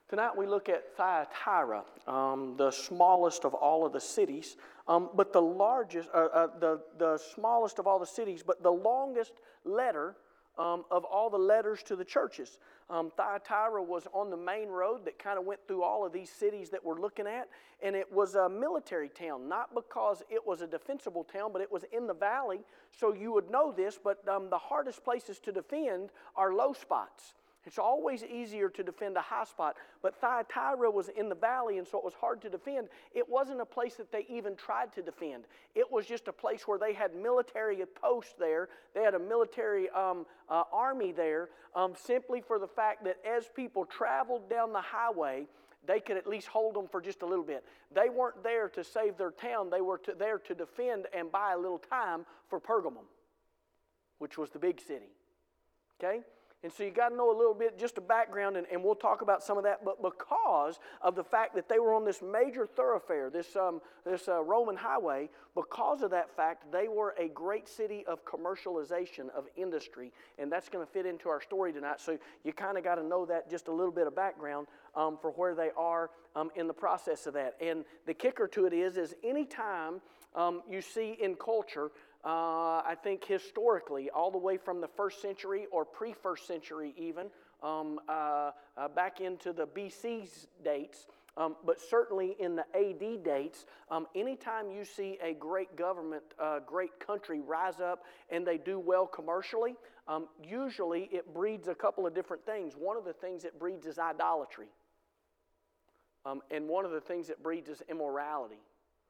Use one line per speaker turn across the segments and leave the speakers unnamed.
Tonight we look at Thyatira, the smallest of all of the cities, but the largest, the smallest of all the cities, but the longest letter of all the letters to the churches. Thyatira was on the main road that kind of went through all of these cities that we're looking at, and it was a military town, not because it was a defensible town, but it was in the valley, so you would know this, but the hardest places to defend are low spots. It's always easier to defend a high spot, but Thyatira was in the valley, and so it was hard to defend. It wasn't a place that they even tried to defend. It was just a place where they had military posts there. They had a military army there, simply for the fact that as people traveled down the highway, they could at least hold them for just a little bit. They weren't there to save their town. They were there to defend and buy a little time for Pergamum, which was the big city. Okay? And so you got to know a little bit, just a background, and we'll talk about some of that. But because of the fact that they were on this major thoroughfare, this Roman highway, because of that fact, they were a great city of commercialization, of industry. And that's going to fit into our story tonight. So you kind of got to know that, just a little bit of background for where they are in the process of that. And the kicker to it is anytime you see in culture, I think historically, all the way from the first century or pre-first century even, back into the BC dates, but certainly in the AD dates, anytime you see a great government, great country rise up and they do well commercially, usually it breeds a couple of different things. One of the things it breeds is idolatry. And one of the things it breeds is immorality.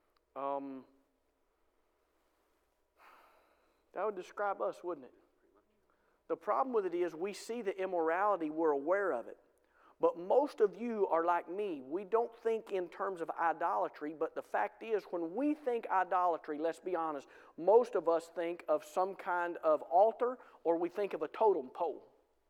That would describe us, wouldn't it? The problem with it is we see the immorality, we're aware of it. But most of you are like me. We don't think in terms of idolatry, but the fact is when we think idolatry, let's be honest, most of us think of some kind of altar or we think of a totem pole.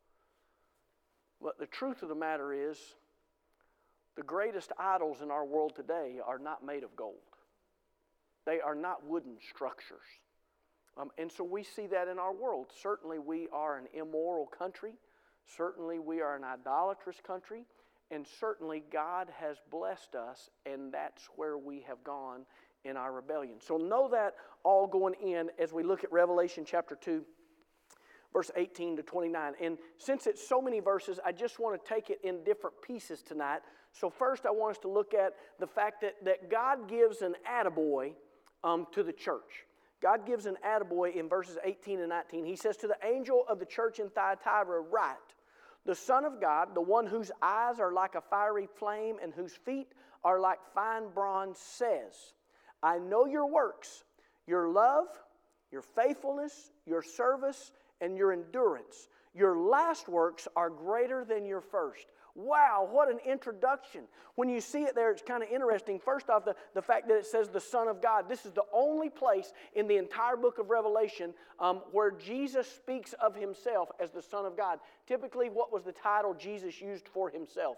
But the truth of the matter is the greatest idols in our world today are not made of gold. They are not wooden structures. And so we see that in our world. Certainly we are an immoral country. Certainly we are an idolatrous country. And certainly God has blessed us, and that's where we have gone in our rebellion. So know that all going in as we look at Revelation chapter 2, verse 18 to 29. And since it's so many verses, I just want to take it in different pieces tonight. So first I want us to look at the fact that God gives an attaboy to the church. God gives an attaboy in verses 18 and 19. He says, to the angel of the church in Thyatira, write, the Son of God, the one whose eyes are like a fiery flame and whose feet are like fine bronze, says, I know your works, your love, your faithfulness, your service, and your endurance. Your last works are greater than your first. Wow, what an introduction. When you see it there, it's kind of interesting. First off, the fact that it says the Son of God. This is the only place in the entire book of Revelation where Jesus speaks of himself as the Son of God. Typically, what was the title Jesus used for himself?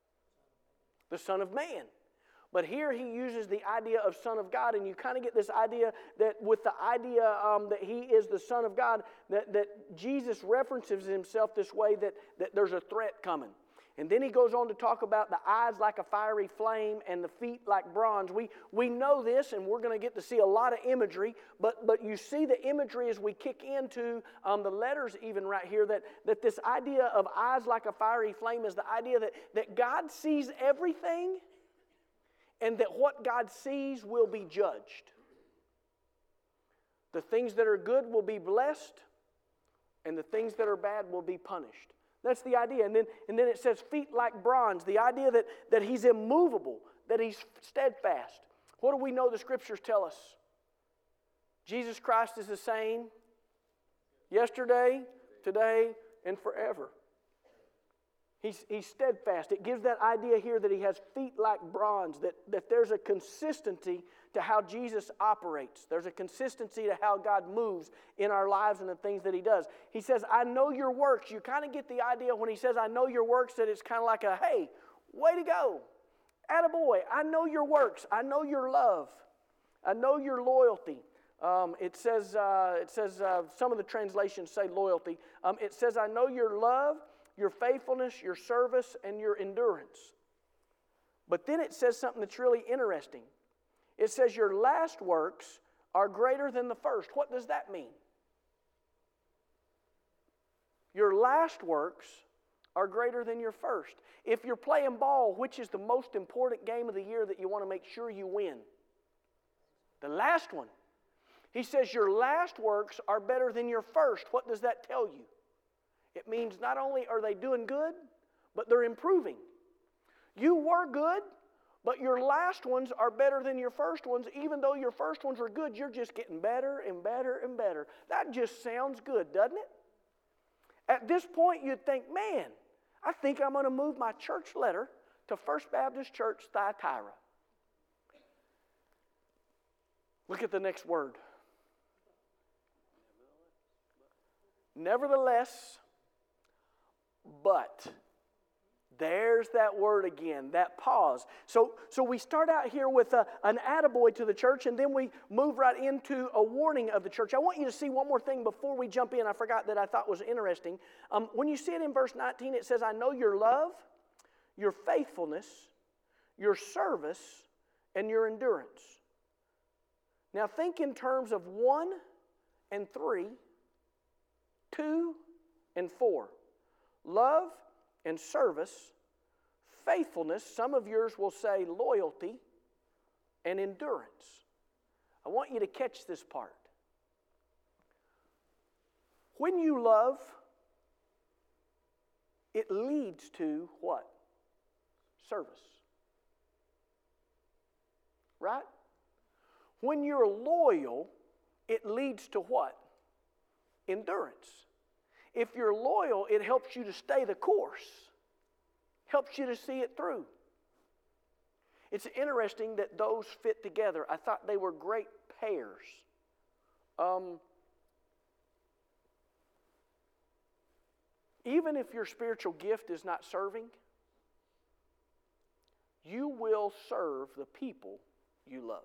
The Son of Man. But here he uses the idea of Son of God, and you kind of get this idea that with the idea that he is the Son of God, that Jesus references himself this way, that there's a threat coming. And then he goes on to talk about the eyes like a fiery flame and the feet like bronze. We know this, and we're going to get to see a lot of imagery, but you see the imagery as we kick into the letters even right here, that this idea of eyes like a fiery flame is the idea that God sees everything, and that what God sees will be judged. The things that are good will be blessed, and the things that are bad will be punished. That's the idea. And then it says feet like bronze, the idea that he's immovable, that he's steadfast. What do we know the Scriptures tell us? Jesus Christ is the same yesterday, today, and forever. He's steadfast. It gives that idea here that he has feet like bronze, that there's a consistency to how Jesus operates. There's a consistency to how God moves in our lives and the things that he does. He says, I know your works. You kind of get the idea when he says, I know your works, that it's kind of like a, hey, way to go. Attaboy, I know your works. I know your love. I know your loyalty. It says some of the translations say loyalty. It says, I know your love, your faithfulness, your service, and your endurance. But then it says something that's really interesting. It says your last works are greater than the first. What does that mean? Your last works are greater than your first. If you're playing ball, which is the most important game of the year that you want to make sure you win? The last one. He says your last works are better than your first. What does that tell you? It means not only are they doing good, but they're improving. You were good, but your last ones are better than your first ones. Even though your first ones were good, you're just getting better and better and better. That just sounds good, doesn't it? At this point, you'd think, man, I think I'm going to move my church letter to First Baptist Church, Thyatira. Look at the next word. Nevertheless, but. There's that word again, that pause. So we start out here with an attaboy to the church, and then we move right into a warning of the church. I want you to see one more thing before we jump in. I forgot that I thought was interesting. When you see it in verse 19, it says, I know your love, your faithfulness, your service, and your endurance. Now think in terms of 1 and 3, 2 and 4. Love and service, faithfulness, some of yours will say loyalty, and endurance. I want you to catch this part. When you love, it leads to what? Service. Right? When you're loyal, it leads to what? Endurance. If you're loyal, it helps you to stay the course. Helps you to see it through. It's interesting that those fit together. I thought they were great pairs. Even if your spiritual gift is not serving, you will serve the people you love.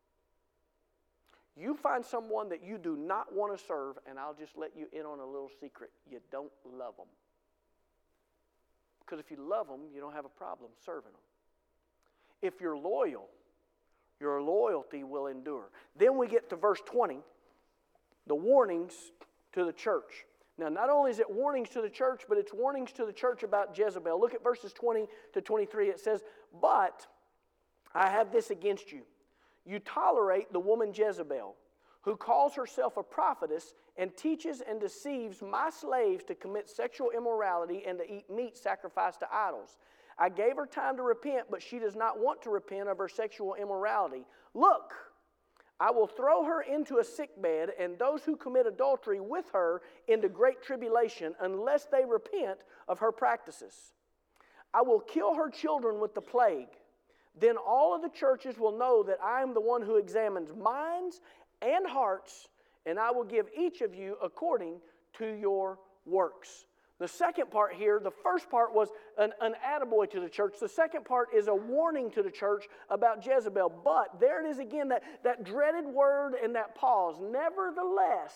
You find someone that you do not want to serve, and I'll just let you in on a little secret. You don't love them. Because if you love them, you don't have a problem serving them. If you're loyal, your loyalty will endure. Then we get to verse 20, the warnings to the church. Now, not only is it warnings to the church, but it's warnings to the church about Jezebel. Look at verses 20 to 23. It says, but I have this against you. You tolerate the woman Jezebel, who calls herself a prophetess and teaches and deceives my slaves to commit sexual immorality and to eat meat sacrificed to idols. I gave her time to repent, but she does not want to repent of her sexual immorality. Look, I will throw her into a sickbed, and those who commit adultery with her into great tribulation, unless they repent of her practices. I will kill her children with the plague. Then all of the churches will know that I am the one who examines minds and hearts, and I will give each of you according to your works. The second part here, the first part was an attaboy to the church. The second part is a warning to the church about Jezebel. But there it is again, that dreaded word and that pause. Nevertheless,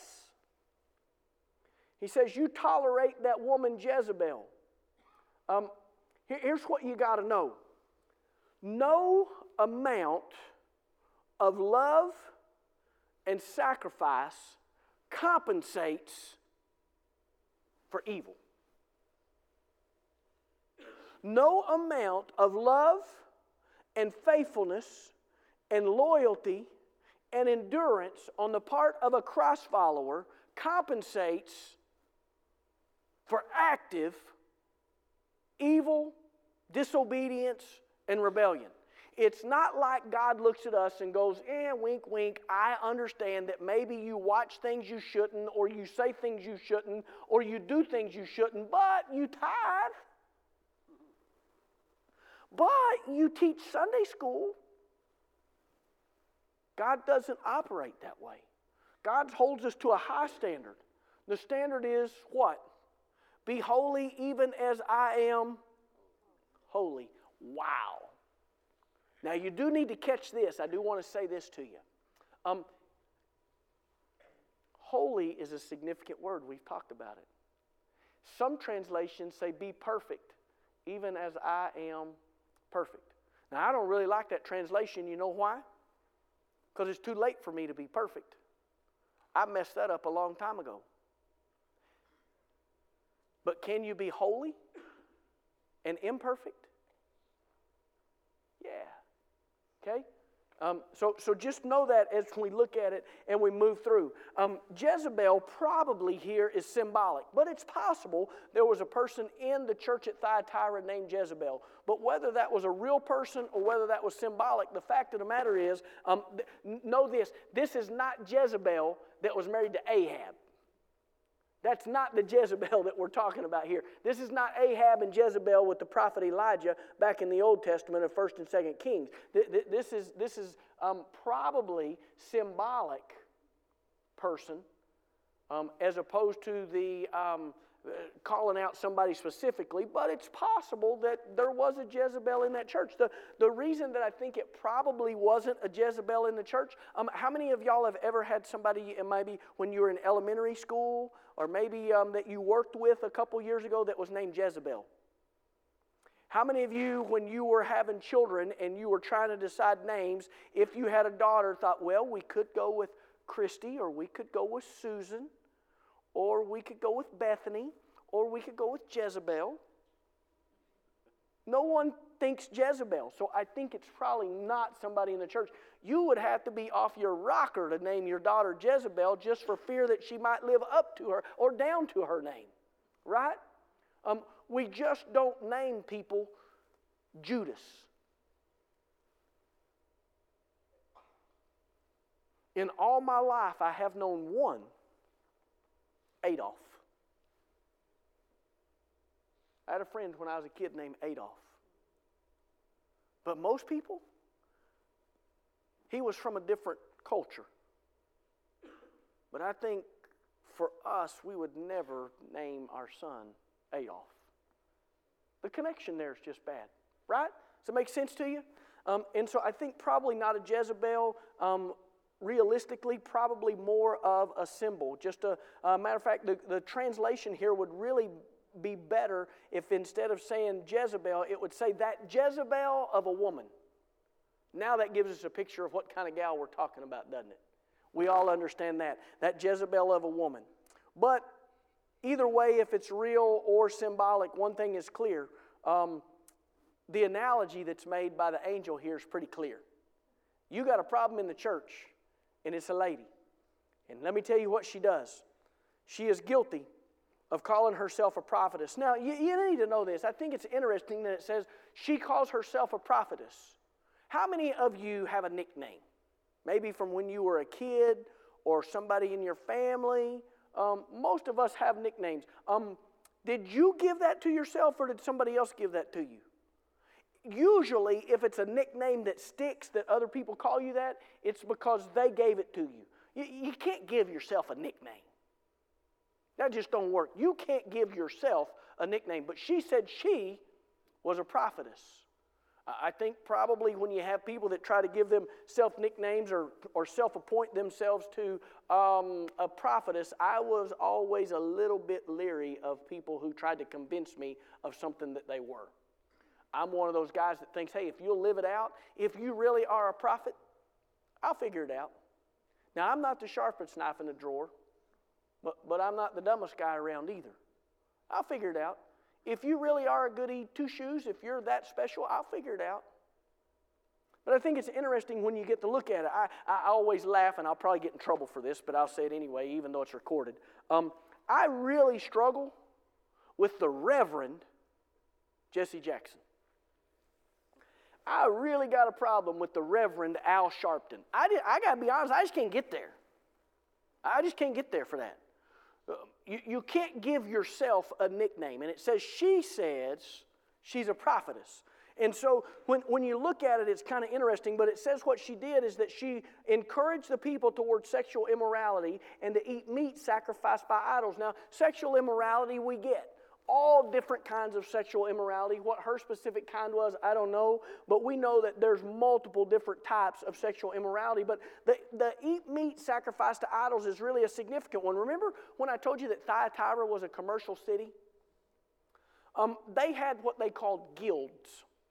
he says, you tolerate that woman Jezebel. Here's what you got to know. No amount of love and sacrifice compensates for evil. No amount of love and faithfulness and loyalty and endurance on the part of a Christ follower compensates for active evil, disobedience, and rebellion. It's not like God looks at us and goes, wink, wink, I understand that maybe you watch things you shouldn't, or you say things you shouldn't, or you do things you shouldn't, but you tithe. But you teach Sunday school. God doesn't operate that way. God holds us to a high standard. The standard is what? Be holy even as I am holy. Wow. Now you do need to catch this. I do want to say this to you. Holy is a significant word. We've talked about it. Some translations say be perfect, even as I am perfect. Now, I don't really like that translation. You know why? Because it's too late for me to be perfect. I messed that up a long time ago. But can you be holy and imperfect? Yeah. Okay? So just know that as we look at it and we move through. Jezebel probably here is symbolic, but it's possible there was a person in the church at Thyatira named Jezebel. But whether that was a real person or whether that was symbolic, the fact of the matter is, know this is not Jezebel that was married to Ahab. That's not the Jezebel that we're talking about here. This is not Ahab and Jezebel with the prophet Elijah back in the Old Testament of 1st and 2nd Kings. This is probably symbolic person as opposed to the calling out somebody specifically, but it's possible that there was a Jezebel in that church. The reason that I think it probably wasn't a Jezebel in the church, how many of y'all have ever had somebody, maybe when you were in elementary school, or maybe that you worked with a couple years ago that was named Jezebel? How many of you, when you were having children and you were trying to decide names, if you had a daughter, thought, well, we could go with Christy, or we could go with Susan, or we could go with Bethany, or we could go with Jezebel? No one thinks Jezebel, so I think it's probably not somebody in the church. You would have to be off your rocker to name your daughter Jezebel just for fear that she might live up to her or down to her name, right? We just don't name people Judas. In all my life, I have known one Adolf. I had a friend when I was a kid named Adolf. But most people, he was from a different culture. But I think for us, we would never name our son Adolf. The connection there is just bad, right? Does it make sense to you? And so I think probably not a Jezebel. Realistically, probably more of a symbol. Just a matter of fact, the translation here would really be better if instead of saying Jezebel, it would say that Jezebel of a woman. Now that gives us a picture of what kind of gal we're talking about, doesn't it? We all understand that. That Jezebel of a woman. But either way, if it's real or symbolic, one thing is clear. The analogy that's made by the angel here is pretty clear. You got a problem in the church, and it's a lady. And let me tell you what she does. She is guilty of calling herself a prophetess. Now, you need to know this. I think it's interesting that it says she calls herself a prophetess. How many of you have a nickname? Maybe from when you were a kid or somebody in your family. Most of us have nicknames. Did you give that to yourself, or did somebody else give that to you? Usually, if it's a nickname that sticks, that other people call you that, it's because they gave it to you. You can't give yourself a nickname. That just don't work. You can't give yourself a nickname. But she said she was a prophetess. I think probably when you have people that try to give themselves nicknames or self-appoint themselves to a prophetess, I was always a little bit leery of people who tried to convince me of something that they were. I'm one of those guys that thinks, hey, if you'll live it out, if you really are a prophet, I'll figure it out. Now, I'm not the sharpest knife in the drawer, but I'm not the dumbest guy around either. I'll figure it out. If you really are a goody two-shoes, if you're that special, I'll figure it out. But I think it's interesting when you get to look at it. I always laugh, and I'll probably get in trouble for this, but I'll say it anyway, even though it's recorded. I really struggle with the Reverend Jesse Jackson. I really got a problem with the Reverend Al Sharpton. I got to be honest, I just can't get there. I just can't get there for that. You can't give yourself a nickname. And it says she says she's a prophetess. And so when you look at it, it's kind of interesting, but it says what she did is that she encouraged the people towards sexual immorality and to eat meat sacrificed by idols. Now, sexual immorality we get. All different kinds of sexual immorality. What her specific kind was, I don't know. But we know that there's multiple different types of sexual immorality. But the eat meat sacrificed to idols is really a significant one. Remember when I told you that Thyatira was a commercial city? They had what they called guilds.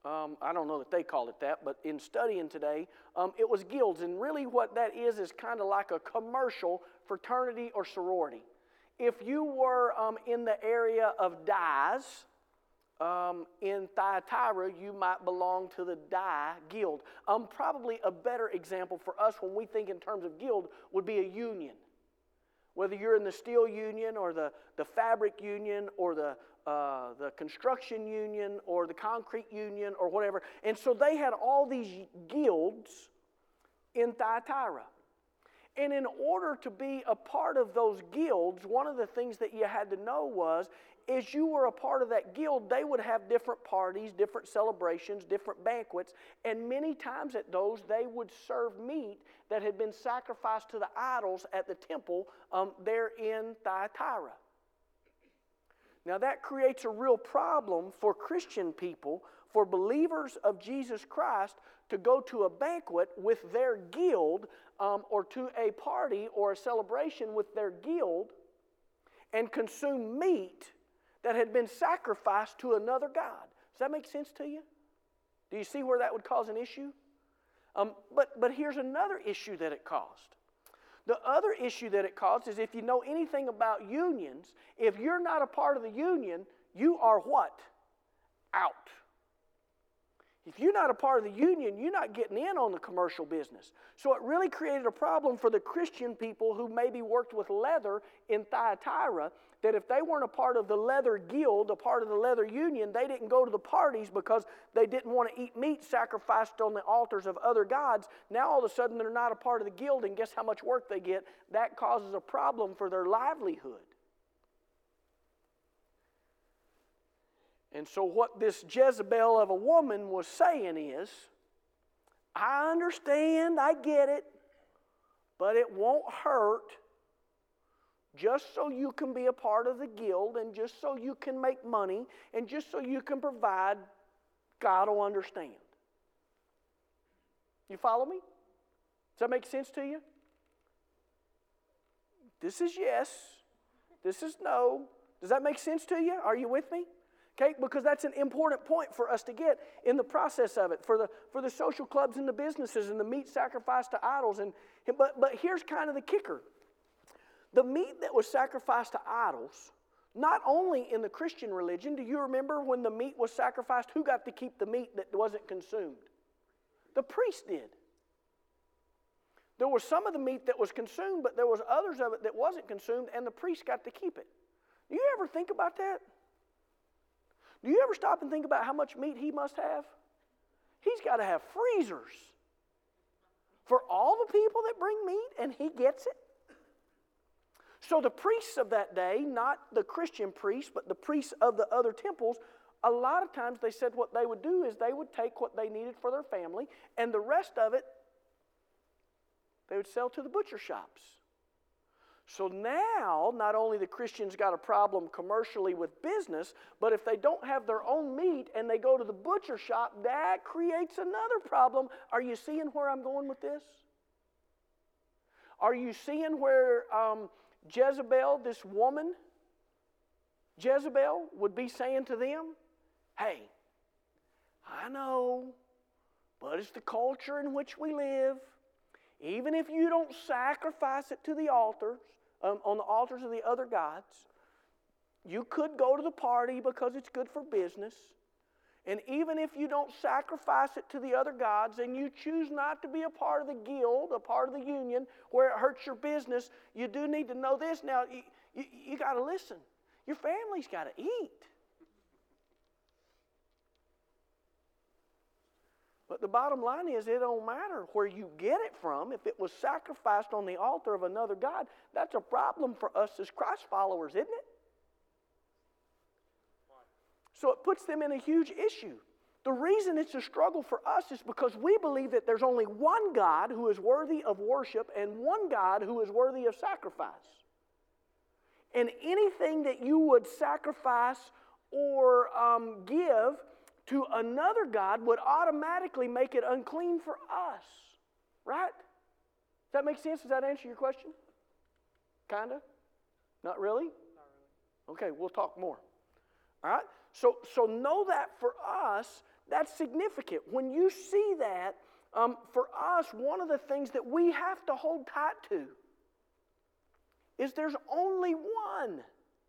I don't know that they call it that, but in studying today, it was guilds. And really what that is kind of like a commercial fraternity or sorority. If you were in the area of dyes, in Thyatira, you might belong to the dye guild. Probably a better example for us when we think in terms of guild would be a union. Whether you're in the steel union or the fabric union or the construction union or the concrete union or whatever. And so they had all these guilds in Thyatira. And in order to be a part of those guilds, one of the things that you had to know is you were a part of that guild, they would have different parties, different celebrations, different banquets, and many times at those they would serve meat that had been sacrificed to the idols at the temple there in Thyatira. Now that creates a real problem for Christian people, for believers of Jesus Christ to go to a banquet with their guild or to a party or a celebration with their guild and consume meat that had been sacrificed to another god. Does that make sense to you? Do you see where that would cause an issue? But here's another issue that it caused. The other issue that it caused is if you know anything about unions, if you're not a part of the union, you are what? Out. If you're not a part of the union, you're not getting in on the commercial business. So it really created a problem for the Christian people who maybe worked with leather in Thyatira, that if they weren't a part of the leather guild, a part of the leather union, they didn't go to the parties because they didn't want to eat meat sacrificed on the altars of other gods. Now all of a sudden they're not a part of the guild, and guess how much work they get? That causes a problem for their livelihood. And so what this Jezebel of a woman was saying is, I understand, I get it, but it won't hurt just so you can be a part of the guild and just so you can make money and just so you can provide, God will understand. You follow me? Does that make sense to you? This is yes. This is no. Does that make sense to you? Are you with me? Okay, because that's an important point for us to get in the process of it, for the social clubs and the businesses and the meat sacrificed to idols. But here's kind of the kicker. The meat that was sacrificed to idols, not only in the Christian religion, do you remember when the meat was sacrificed, who got to keep the meat that wasn't consumed? The priest did. There was some of the meat that was consumed, but there was others of it that wasn't consumed, and the priest got to keep it. Do you ever think about that? Do you ever stop and think about how much meat he must have? He's got to have freezers for all the people that bring meat, and he gets it. So the priests of that day, not the Christian priests, but the priests of the other temples, a lot of times they said what they would do is they would take what they needed for their family, and the rest of it they would sell to the butcher shops. So now, not only the Christians got a problem commercially with business, but if they don't have their own meat and they go to the butcher shop, that creates another problem. Are you seeing where I'm going with this? Are you seeing where Jezebel, this woman, Jezebel, would be saying to them, hey, I know, but it's the culture in which we live. Even if you don't sacrifice it to the altars, on the altars of the other gods, you could go to the party because it's good for business. And even if you don't sacrifice it to the other gods and you choose not to be a part of the guild, a part of the union, where it hurts your business, you do need to know this. Now, you got to listen. Your family's got to eat. But the bottom line is it don't matter where you get it from. If it was sacrificed on the altar of another god, that's a problem for us as Christ followers, isn't it? So it puts them in a huge issue. The reason it's a struggle for us is because we believe that there's only one God who is worthy of worship and one God who is worthy of sacrifice. And anything that you would sacrifice or give to another God would automatically make it unclean for us. Right? Does that make sense? Does that answer your question? Kinda? Not really? Not really. Okay, we'll talk more. All right? So know that for us, That's significant. When you see that, for us, one of the things that we have to hold tight to is there's only one.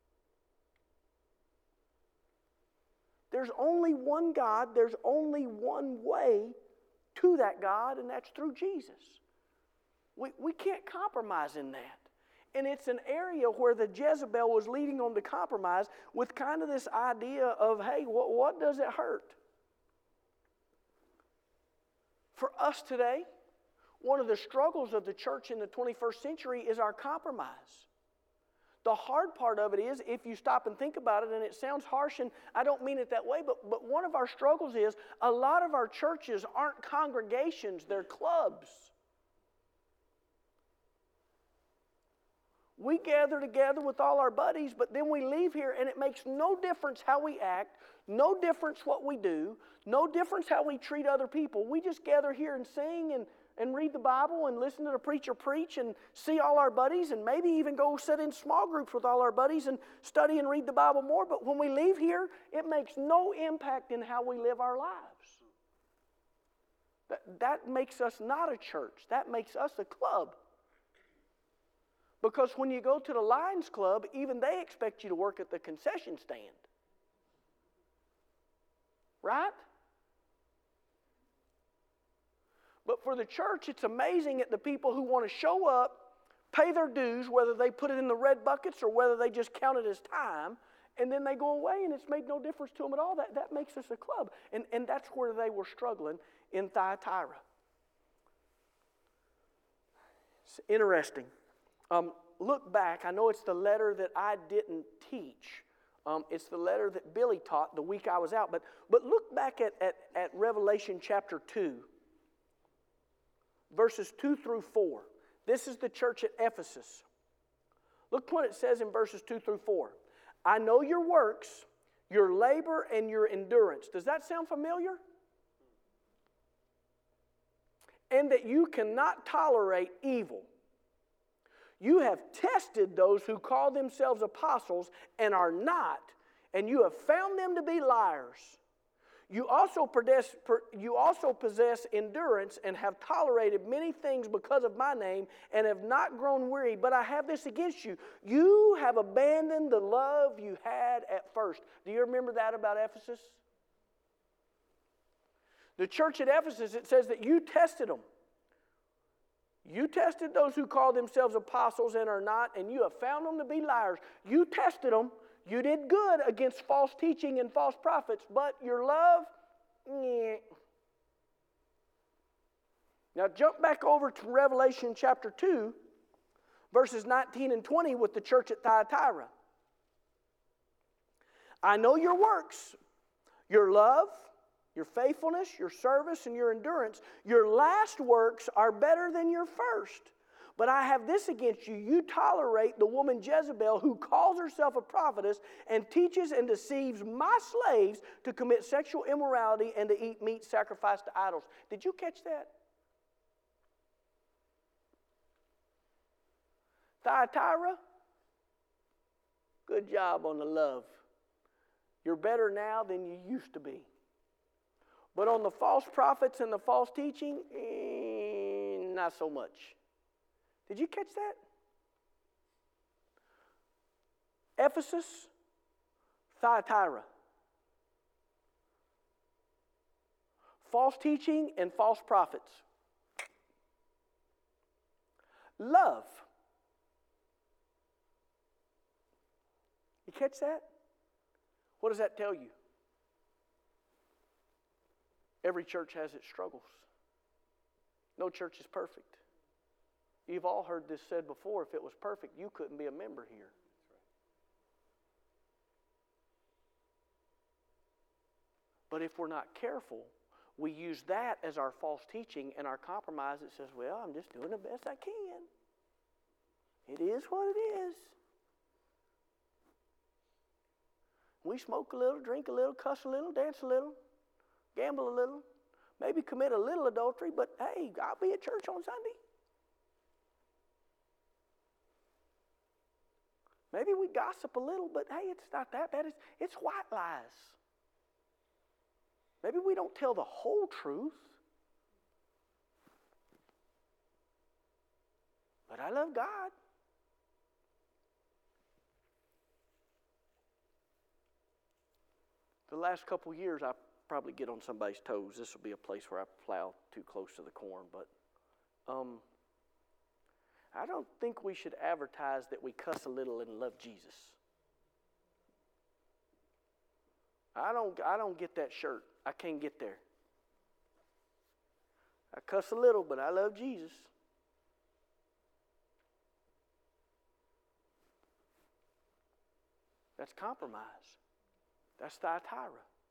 There's only one God. There's only one way to that God, and that's through Jesus. We can't compromise in that. And it's an area where the Jezebel was leading on to compromise with kind of this idea of, hey, what does it hurt? For us today, one of the struggles of the church in the 21st century is our compromise. The hard part of it is, if you stop and think about it, and it sounds harsh, and I don't mean it that way, but one of our struggles is a lot of our churches aren't congregations, they're clubs. We gather together with all our buddies, but then we leave here and it makes no difference how we act, no difference what we do, no difference how we treat other people. We just gather here and sing and read the Bible and listen to the preacher preach and see all our buddies and maybe even go sit in small groups with all our buddies and study and read the Bible more. But when we leave here, it makes no impact in how we live our lives. That makes us not a church. That makes us a club. Because when you go to the Lions Club, even they expect you to work at the concession stand. Right? But for the church, it's amazing at the people who want to show up, pay their dues, whether they put it in the red buckets or whether they just count it as time, and then they go away and it's made no difference to them at all. That makes us a club. And that's where they were struggling in Thyatira. It's interesting. Look back. I know it's the letter that I didn't teach. It's the letter that Billy taught the week I was out. But look back at Revelation chapter 2, verses 2 through 4. This is the church at Ephesus. Look what it says in verses 2 through 4. I know your works, your labor, and your endurance. Does that sound familiar? And that you cannot tolerate evil. You have tested those who call themselves apostles and are not, and you have found them to be liars. You also possess endurance and have tolerated many things because of my name and have not grown weary. But I have this against you. You have abandoned the love you had at first. Do you remember that about Ephesus? The church at Ephesus, it says that you tested them. You tested those who call themselves apostles and are not, and you have found them to be liars. You tested them. You did good against false teaching and false prophets, but your love, nyeh. Now jump back over to Revelation chapter 2, verses 19 and 20 with the church at Thyatira. I know your works, your love, your faithfulness, your service, and your endurance. Your last works are better than your first. But I have this against you. You tolerate the woman Jezebel, who calls herself a prophetess and teaches and deceives my slaves to commit sexual immorality and to eat meat sacrificed to idols. Did you catch that? Thyatira, good job on the love. You're better now than you used to be. But on the false prophets and the false teaching, not so much. Did you catch that? Ephesus, Thyatira. False teaching and false prophets. Love. You catch that? What does that tell you? Every church has its struggles. No church is perfect. You've all heard this said before. If it was perfect, you couldn't be a member here. But if we're not careful, we use that as our false teaching and our compromise that says, well, I'm just doing the best I can. It is what it is. We smoke a little, drink a little, cuss a little, dance a little, gamble a little, maybe commit a little adultery, but hey, I'll be at church on Sunday. Maybe we gossip a little, but hey, it's not that bad. It's white lies. Maybe we don't tell the whole truth. But I love God. The last couple years, I probably get on somebody's toes. This will be a place where I plow too close to the corn. But I don't think we should advertise that we cuss a little and love Jesus. I don't get that shirt. I can't get there. I cuss a little, but I love Jesus. That's compromise. That's Thyatira.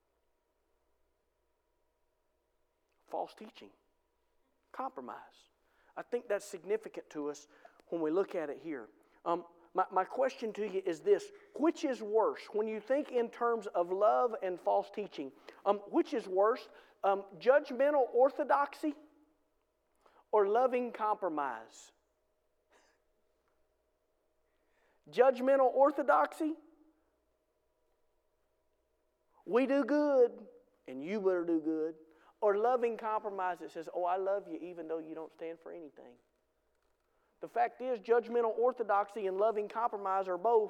False teaching. Compromise. I think that's significant to us when we look at it here. My question to you is this. Which is worse? When you think in terms of love and false teaching, which is worse? Judgmental orthodoxy or loving compromise? Judgmental orthodoxy? We do good, and you better do good. Or loving compromise that says, oh, I love you even though you don't stand for anything. The fact is, judgmental orthodoxy and loving compromise are both.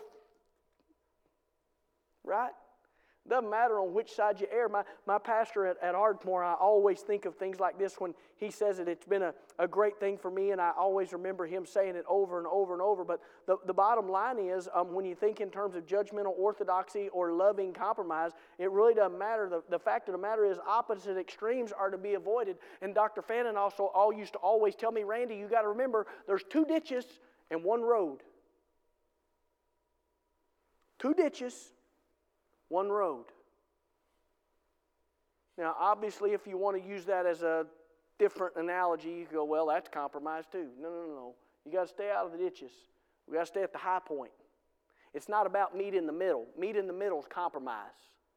Right? Doesn't matter on which side you err. My pastor at Ardmore, I always think of things like this when he says it. It's been a great thing for me, and I always remember him saying it over and over and over. But the bottom line is, when you think in terms of judgmental orthodoxy or loving compromise, it really doesn't matter. The fact of the matter is, opposite extremes are to be avoided. And Dr. Fannin also used to always tell me, Randy, you got to remember, there's 2 ditches and 1 road. 2 ditches. 1 road. Now, obviously, if you want to use that as a different analogy, you go, well, that's compromise too. No. You got to stay out of the ditches. We got to stay at the high point. It's not about meet in the middle. Meet in the middle is compromise.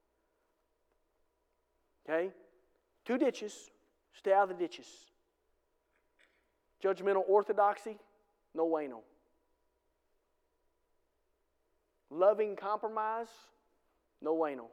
Okay? 2 ditches. Stay out of the ditches. Judgmental orthodoxy? No way, no. Loving compromise? No way, no.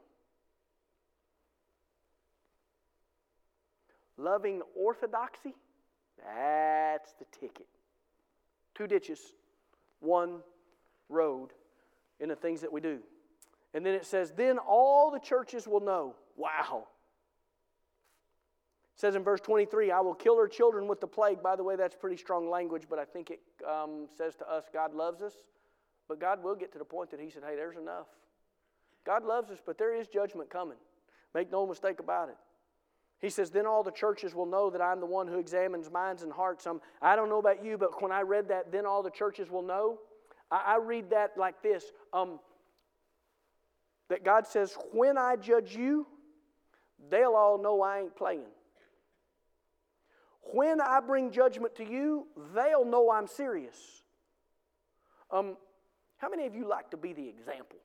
Loving orthodoxy? That's the ticket. 2 ditches, 1 road in the things that we do. And then it says, then all the churches will know. Wow. It says in verse 23, I will kill her children with the plague. By the way, that's pretty strong language, but I think it says to us God loves us. But God will get to the point that he said, hey, there's enough. God loves us, but there is judgment coming. Make no mistake about it. He says, then all the churches will know that I'm the one who examines minds and hearts. I don't know about you, but when I read that, then all the churches will know, I read that like this. That God says, when I judge you, they'll all know I ain't playing. When I bring judgment to you, they'll know I'm serious. How many of you like to be the example?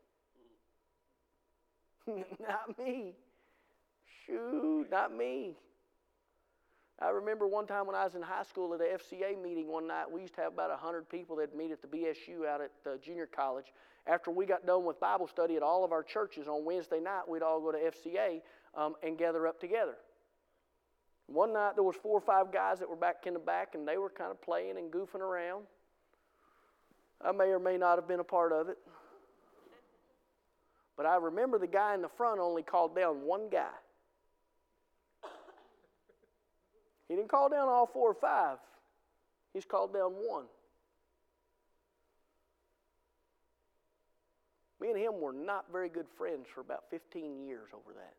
Not me. Shoot, not me. I remember one time when I was in high school at a FCA meeting one night, we used to have about 100 people that'd meet at the BSU out at the junior college. After we got done with Bible study at all of our churches on Wednesday night, we'd all go to FCA and gather up together. One night there was 4 or 5 guys that were back in the back, and they were kind of playing and goofing around. I may or may not have been a part of it. But I remember the guy in the front only called down 1 guy. He didn't call down all 4 or 5. He's called down 1. Me and him were not very good friends for about 15 years over that.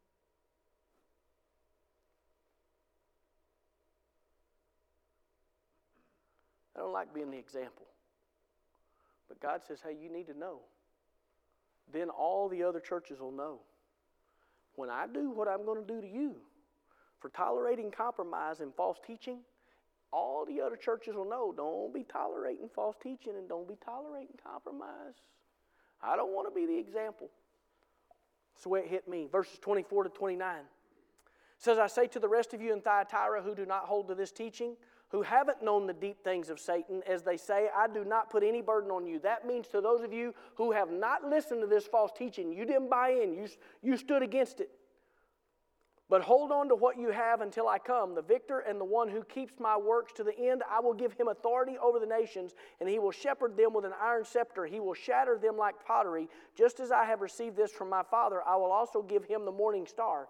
I don't like being the example. But God says, hey, you need to know. Then all the other churches will know. When I do what I'm going to do to you for tolerating compromise and false teaching, all the other churches will know. Don't be tolerating false teaching and don't be tolerating compromise. I don't want to be the example. That's the way it hit me. Verses 24 to 29. It says, I say to the rest of you in Thyatira who do not hold to this teaching, who haven't known the deep things of Satan, as they say, I do not put any burden on you. That means to those of you who have not listened to this false teaching, you didn't buy in, you stood against it. But hold on to what you have until I come. The victor and the one who keeps my works to the end, I will give him authority over the nations, and he will shepherd them with an iron scepter. He will shatter them like pottery. Just as I have received this from my Father, I will also give him the morning star.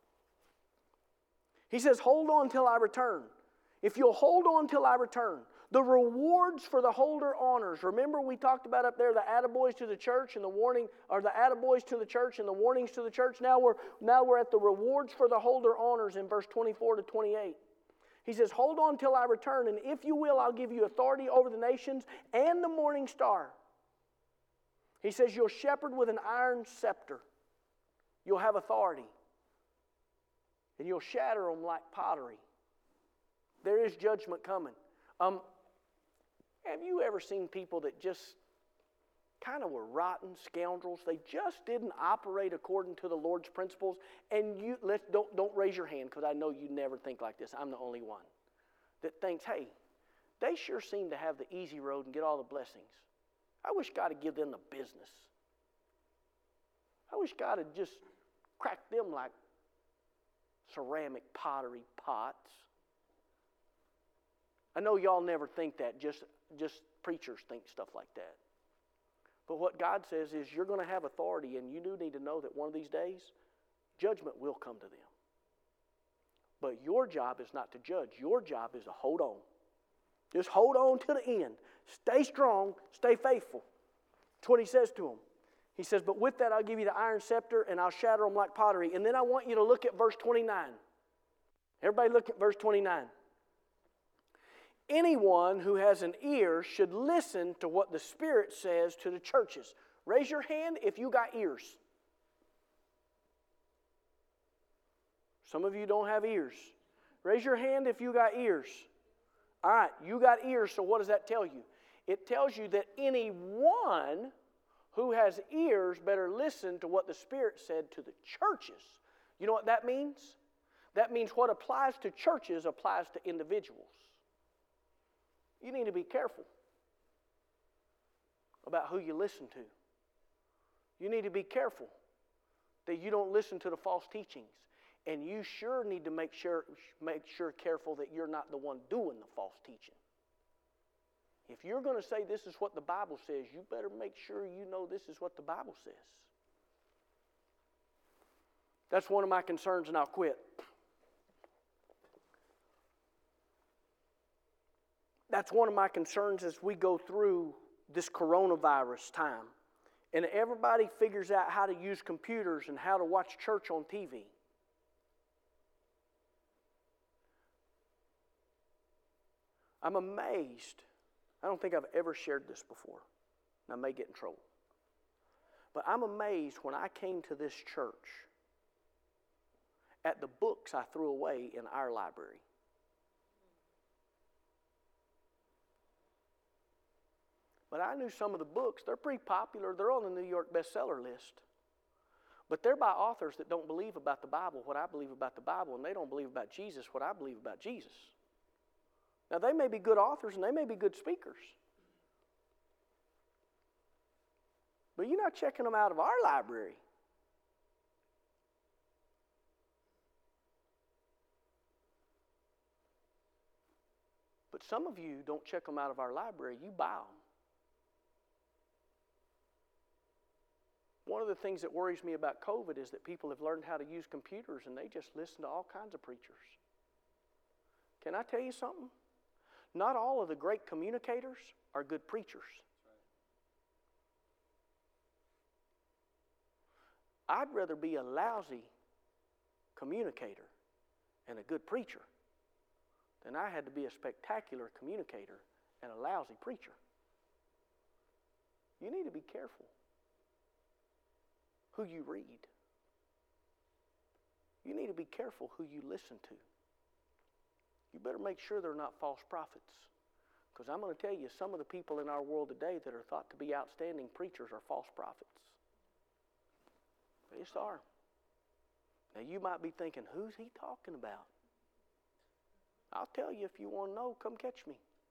He says, hold on till I return. If you'll hold on till I return, the rewards for the holder honors. Remember we talked about up there the attaboys to the church and the warning, or the attaboys to the church and the warnings to the church. Now we're at the rewards for the holder honors in verse 24 to 28. He says, hold on till I return, and if you will, I'll give you authority over the nations and the morning star. He says, you'll shepherd with an iron scepter. You'll have authority. And you'll shatter them like pottery. There is judgment coming. Have you ever seen people that just kind of were rotten scoundrels? They just didn't operate according to the Lord's principles. And don't raise your hand, because I know you never think like this. I'm the only one that thinks, hey, they sure seem to have the easy road and get all the blessings. I wish God would give them the business. I wish God would just crack them like ceramic pottery pots. I know y'all never think that, just preachers think stuff like that. But what God says is you're going to have authority, and you do need to know that one of these days, judgment will come to them. But your job is not to judge. Your job is to hold on. Just hold on to the end. Stay strong, stay faithful. That's what he says to them. He says, but with that I'll give you the iron scepter, and I'll shatter them like pottery. And then I want you to look at verse 29. Everybody look at verse 29. Anyone who has an ear should listen to what the Spirit says to the churches. Raise your hand if you got ears. Some of you don't have ears. Raise your hand if you got ears. All right, you got ears, so what does that tell you? It tells you that anyone who has ears better listen to what the Spirit said to the churches. You know what that means? That means what applies to churches applies to individuals. You need to be careful about who you listen to. You need to be careful that you don't listen to the false teachings. And you sure need to make sure careful that you're not the one doing the false teaching. If you're going to say this is what the Bible says, you better make sure you know this is what the Bible says. That's one of my concerns, and I'll quit. That's one of my concerns as we go through this coronavirus time. And everybody figures out how to use computers and how to watch church on TV. I'm amazed. I don't think I've ever shared this before, and I may get in trouble. But I'm amazed when I came to this church at the books I threw away in our library. But I knew some of the books, they're pretty popular. They're on the New York bestseller list. But they're by authors that don't believe about the Bible what I believe about the Bible, and they don't believe about Jesus what I believe about Jesus. Now, they may be good authors and they may be good speakers. But you're not checking them out of our library. But some of you don't check them out of our library, you buy them. One of the things that worries me about COVID is that people have learned how to use computers and they just listen to all kinds of preachers. Can I tell you something? Not all of the great communicators are good preachers. I'd rather be a lousy communicator and a good preacher than I had to be a spectacular communicator and a lousy preacher. You need to be careful who you read. You need to be careful who you listen to. You better make sure they're not false prophets. Because I'm going to tell you, some of the people in our world today that are thought to be outstanding preachers are false prophets. They just are. Now you might be thinking, who's he talking about? I'll tell you if you want to know, come catch me.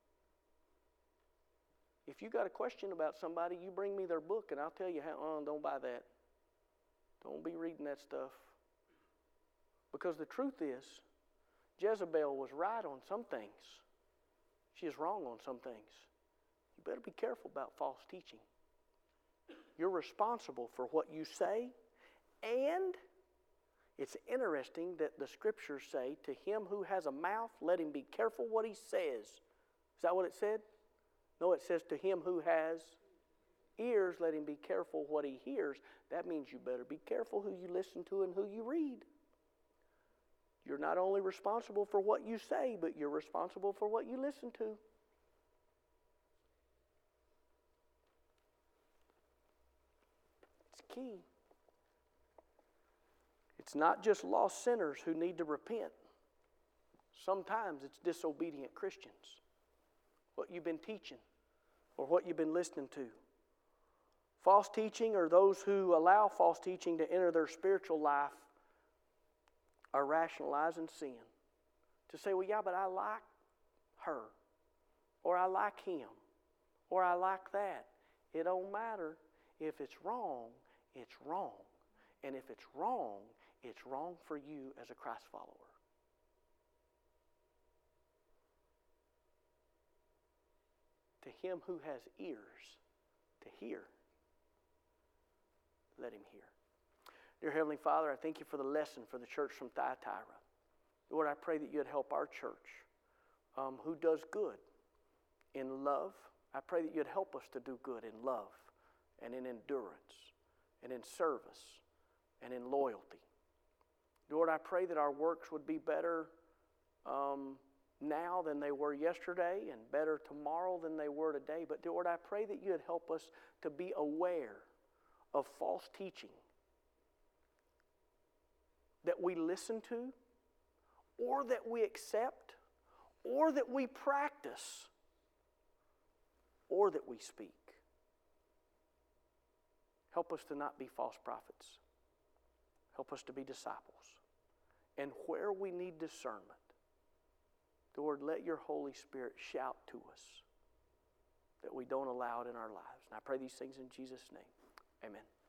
If you got a question about somebody, you bring me their book and I'll tell you, don't buy that. Don't be reading that stuff. Because the truth is, Jezebel was right on some things. She is wrong on some things. You better be careful about false teaching. You're responsible for what you say, and it's interesting that the scriptures say, to him who has a mouth, let him be careful what he says. Is that what it said? No, it says to him who has ears, let him be careful what he hears. That means you better be careful who you listen to and who you read. You're not only responsible for what you say, but you're responsible for what you listen to. It's key. It's not just lost sinners who need to repent. Sometimes it's disobedient Christians. What you've been teaching or what you've been listening to. False teaching, or those who allow false teaching to enter their spiritual life, are rationalizing sin. To say, well, yeah, but I like her, or I like him, or I like that. It don't matter. If it's wrong, it's wrong. And if it's wrong for you as a Christ follower. To him who has ears to hear, let him hear. Dear Heavenly Father, I thank you for the lesson for the church from Thyatira. Lord, I pray that you'd help our church who does good in love. I pray that you'd help us to do good in love and in endurance and in service and in loyalty. Lord, I pray that our works would be better now than they were yesterday and better tomorrow than they were today. But Lord, I pray that you'd help us to be aware of false teaching that we listen to, or that we accept, or that we practice, or that we speak. Help us to not be false prophets. Help us to be disciples. And where we need discernment, Lord, let your Holy Spirit shout to us that we don't allow it in our lives. And I pray these things in Jesus' name. Amen.